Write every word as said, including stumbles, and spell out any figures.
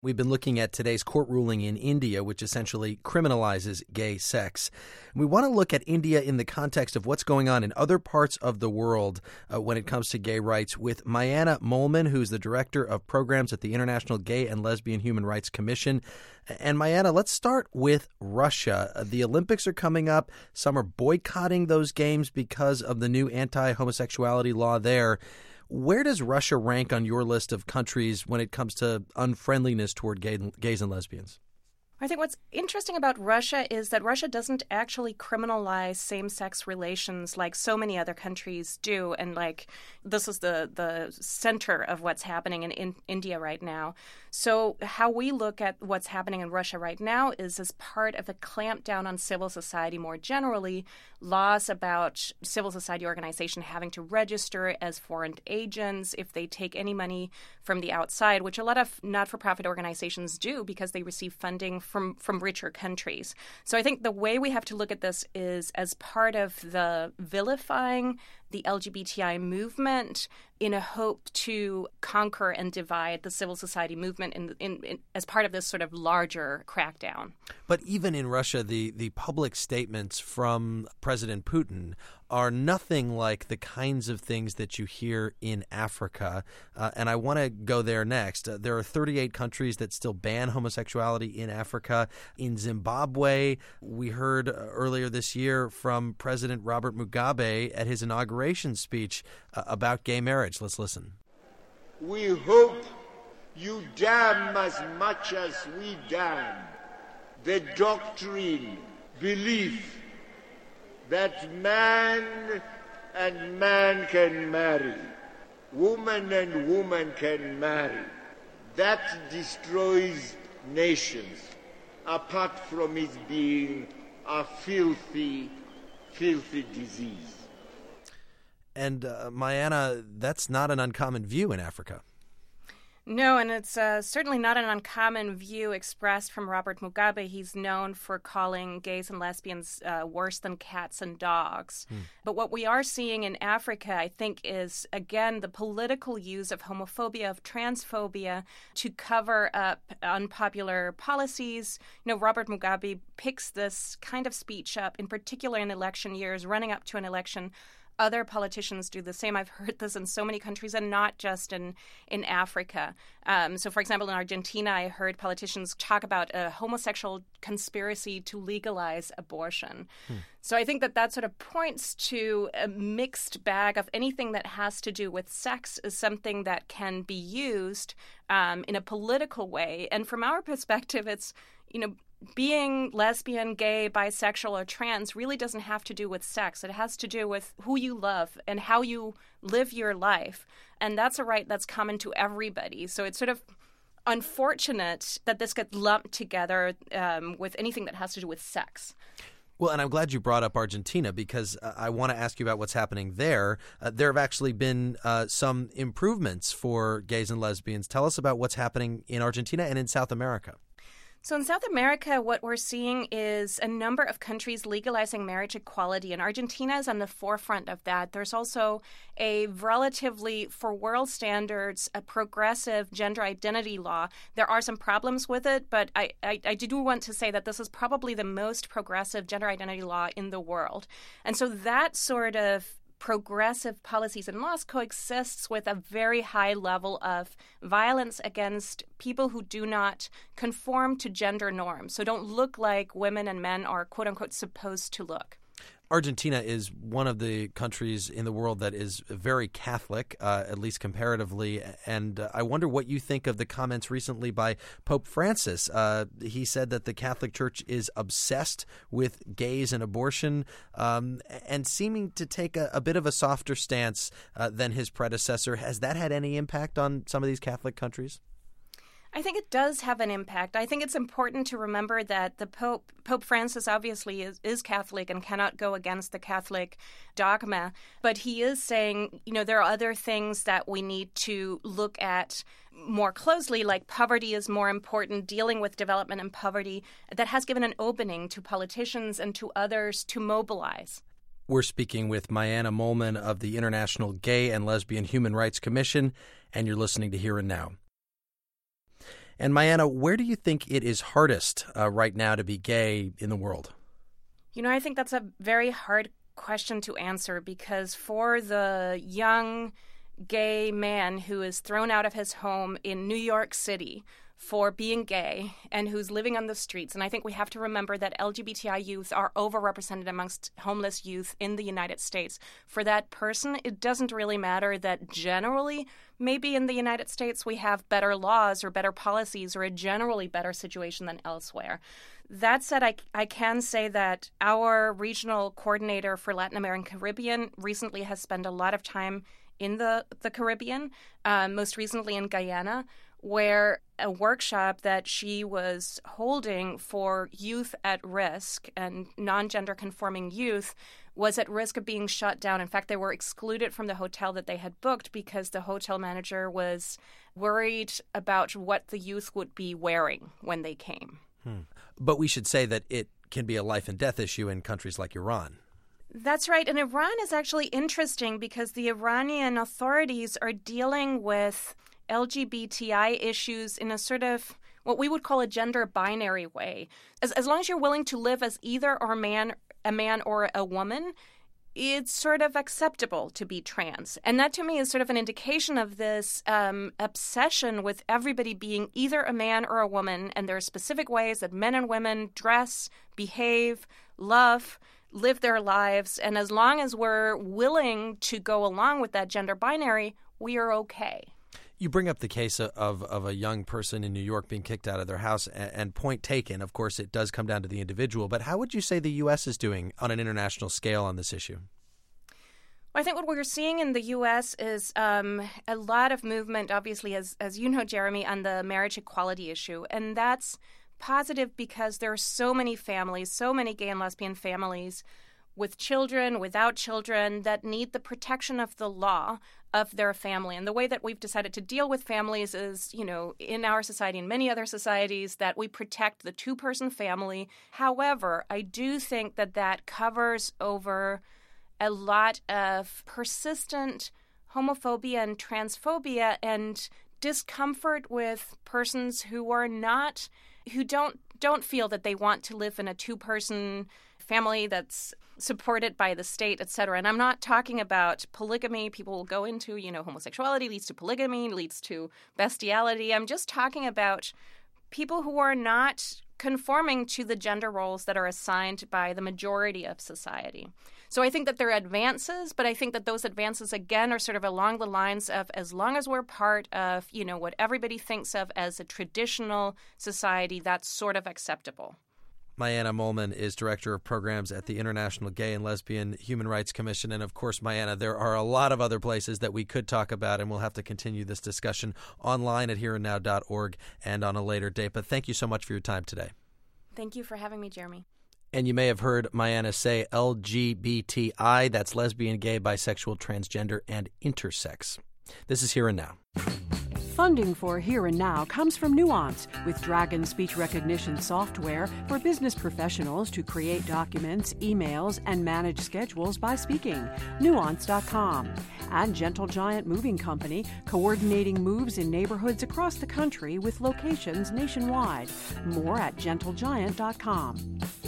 We've been looking at today's court ruling in India, which essentially criminalizes gay sex. We want to look at India in the context of what's going on in other parts of the world uh, when it comes to gay rights with Mayanna Moolman, who's the director of programs at the International Gay and Lesbian Human Rights Commission. And Mayanna, let's start with Russia. The Olympics are coming up. Some are boycotting those games because of the new anti-homosexuality law there. Where does Russia rank on your list of countries when it comes to unfriendliness toward gay, gays and lesbians? I think what's interesting about Russia is that Russia doesn't actually criminalize same-sex relations like so many other countries do. And like this is the, the center of what's happening in, in India right now. So how we look at what's happening in Russia right now is as part of a clampdown on civil society more generally, laws about civil society organization having to register as foreign agents if they take any money from the outside, which a lot of not-for-profit organizations do because they receive funding from, from richer countries. So I think the way we have to look at this is as part of the vilifying the L G B T I movement in a hope to conquer and divide the civil society movement in, in, in, as part of this sort of larger crackdown. But even in Russia, the, the public statements from President Putin are nothing like the kinds of things that you hear in Africa. Uh, and I want to go there next. Uh, there are thirty-eight countries that still ban homosexuality in Africa. In Zimbabwe, we heard uh, earlier this year from President Robert Mugabe at his inauguration speech uh, about gay marriage. Let's listen. We hope you damn as much as we damn the doctrine, belief that man and man can marry, woman and woman can marry. That destroys nations, apart from it being a filthy, filthy disease. And uh, Mayanna, that's not an uncommon view in Africa. No, and it's uh, certainly not an uncommon view expressed from Robert Mugabe. He's known for calling gays and lesbians uh, worse than cats and dogs. Hmm. But what we are seeing in Africa, I think, is, again, the political use of homophobia, of transphobia to cover up unpopular policies. You know, Robert Mugabe picks this kind of speech up, in particular in election years, running up to an election. Other politicians do the same. I've heard this in so many countries and not just in, in Africa. Um, so, for example, in Argentina, I heard politicians talk about a homosexual conspiracy to legalize abortion. Hmm. So I think that that sort of points to a mixed bag of anything that has to do with sex is something that can be used um, in a political way. And from our perspective, it's, you know, being lesbian, gay, bisexual, or trans really doesn't have to do with sex. It has to do with who you love and how you live your life. And that's a right that's common to everybody. So it's sort of unfortunate that this gets lumped together um, with anything that has to do with sex. Well, and I'm glad you brought up Argentina because uh, I want to ask you about what's happening there. Uh, there have actually been uh, some improvements for gays and lesbians. Tell us about what's happening in Argentina and in South America. So in South America, what we're seeing is a number of countries legalizing marriage equality, and Argentina is on the forefront of that. There's also a relatively, for world standards, a progressive gender identity law. There are some problems with it, but I, I, I do want to say that this is probably the most progressive gender identity law in the world. And so that sort of progressive policies and laws coexists with a very high level of violence against people who do not conform to gender norms, so don't look like women and men are, quote unquote, supposed to look. Argentina is one of the countries in the world that is very Catholic, uh, at least comparatively. And uh, I wonder what you think of the comments recently by Pope Francis. Uh, he said that the Catholic Church is obsessed with gays and abortion um, and seeming to take a, a bit of a softer stance uh, than his predecessor. Has that had any impact on some of these Catholic countries? I think it does have an impact. I think it's important to remember that the Pope, Pope Francis obviously is, is Catholic and cannot go against the Catholic dogma, but he is saying, you know, there are other things that we need to look at more closely, like poverty is more important, dealing with development and poverty, that has given an opening to politicians and to others to mobilize. We're speaking with Mayanna Moolman of the International Gay and Lesbian Human Rights Commission, and you're listening to Here and Now. And Mayanna, where do you think it is hardest uh, right now to be gay in the world? You know, I think that's a very hard question to answer, because for the young gay man who is thrown out of his home in New York City for being gay and who's living on the streets. And I think we have to remember that L G B T I youth are overrepresented amongst homeless youth in the United States. For that person, it doesn't really matter that generally, maybe in the United States, we have better laws or better policies or a generally better situation than elsewhere. That said, I, I can say that our regional coordinator for Latin American Caribbean recently has spent a lot of time in the, the Caribbean, uh, most recently in Guyana, where a workshop that she was holding for youth at risk and non-gender conforming youth was at risk of being shut down. In fact, they were excluded from the hotel that they had booked because the hotel manager was worried about what the youth would be wearing when they came. Hmm. But we should say that it can be a life and death issue in countries like Iran. That's right. And Iran is actually interesting because the Iranian authorities are dealing with L G B T I issues in a sort of what we would call a gender binary way. As as long as you're willing to live as either or a man, a man or a woman, it's sort of acceptable to be trans. And that to me is sort of an indication of this um, obsession with everybody being either a man or a woman. And there are specific ways that men and women dress, behave, love, live their lives. And as long as we're willing to go along with that gender binary, we are okay. You bring up the case of of a young person in New York being kicked out of their house, and point taken. Of course, it does come down to the individual. But how would you say the U S is doing on an international scale on this issue? Well, I think what we're seeing in the U S is um, a lot of movement, obviously, as as you know, Jeremy, on the marriage equality issue. And that's positive because there are so many families, so many gay and lesbian families with children, without children, that need the protection of the law of their family. And the way that we've decided to deal with families is, you know, in our society and many other societies, that we protect the two-person family. However, I do think that that covers over a lot of persistent homophobia and transphobia and discomfort with persons who are not, who don't don't feel that they want to live in a two-person family that's supported by the state, et cetera. And I'm not talking about polygamy. People will go into, you know, homosexuality leads to polygamy, leads to bestiality. I'm just talking about people who are not conforming to the gender roles that are assigned by the majority of society. So I think that there are advances, but I think that those advances, again, are sort of along the lines of as long as we're part of, you know, what everybody thinks of as a traditional society, that's sort of acceptable. Mayanna Mollman is Director of Programs at the International Gay and Lesbian Human Rights Commission. And of course, Mayanna, there are a lot of other places that we could talk about, and we'll have to continue this discussion online at here and now dot org and on a later date. But thank you so much for your time today. Thank you for having me, Jeremy. And you may have heard Mayanna say L G B T I, that's lesbian, gay, bisexual, transgender, and intersex. This is Here and Now. Funding for Here and Now comes from Nuance, with Dragon speech recognition software for business professionals to create documents, emails, and manage schedules by speaking. Nuance dot com. And Gentle Giant Moving Company, coordinating moves in neighborhoods across the country with locations nationwide. More at gentle giant dot com.